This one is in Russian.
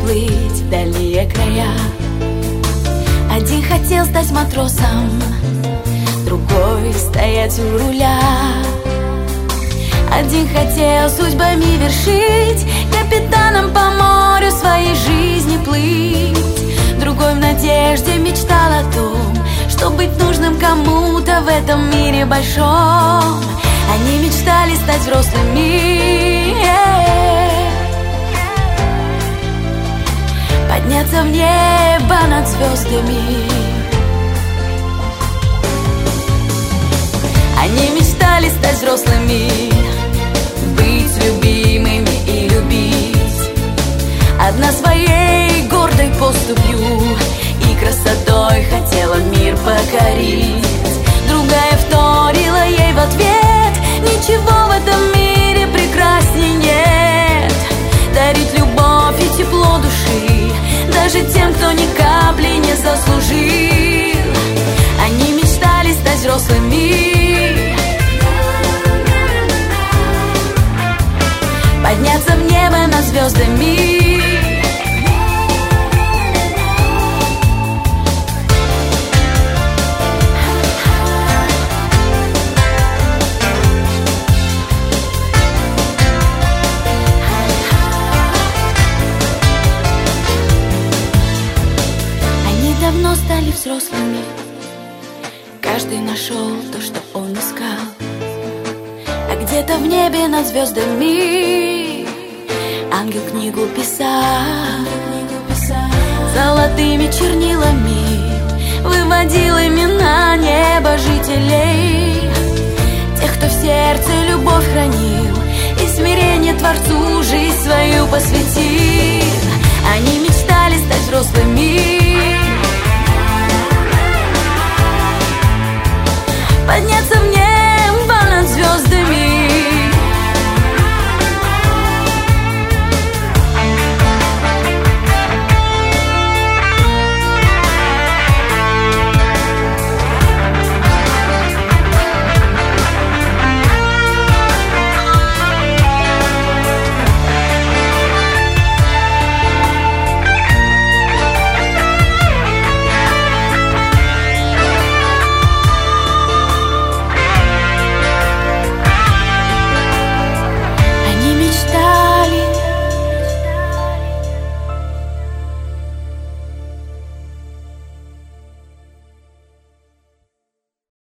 уплыть в дальние края. Один хотел стать матросом, другой стоять у руля. Один хотел судьбами вершить, капитаном по морю своей жизни плыть. Другой в надежде мечтал о том, что быть нужным кому-то в этом мире большом. Они мечтали стать взрослыми, подняться в небо над звездами. Они мечтали стать взрослыми, быть любимыми и любить. Одна своей гордой поступью и красотой хотела мир покорить. Другая вторила ей в ответ: ничего в этом мире прекрасней нет. Дарить любовь и тепло души даже тем, кто ни капли не заслужил. Они мечтали стать взрослыми, подняться в небо над звездами. Они давно стали взрослыми, каждый нашел то, что он искал. А где-то в небе над звездами ангел книгу писал. Золотыми чернилами выводил имена небожителей, тех, кто в сердце любовь хранил и смирение Творцу жизнь свою